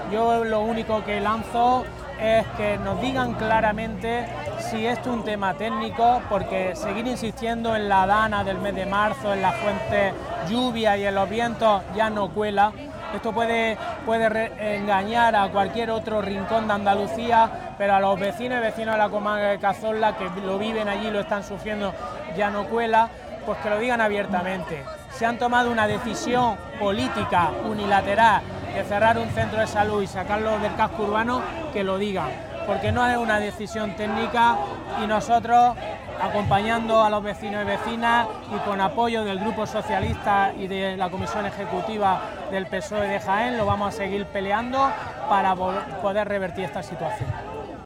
Yo lo único que lanzo es que nos digan claramente si esto es un tema técnico, porque seguir insistiendo en la dana del mes de marzo, en las fuentes lluvia y en los vientos ya no cuela. Esto puede engañar a cualquier otro rincón de Andalucía, pero a los vecinos y vecinos de la comarca de Cazorla, que lo viven allí, lo están sufriendo, ya no cuela, pues que lo digan abiertamente. Se han tomado una decisión política unilateral de cerrar un centro de salud y sacarlo del casco urbano, que lo digan, porque no es una decisión técnica, y nosotros, acompañando a los vecinos y vecinas y con apoyo del Grupo Socialista y de la Comisión Ejecutiva del PSOE de Jaén, lo vamos a seguir peleando para poder revertir esta situación.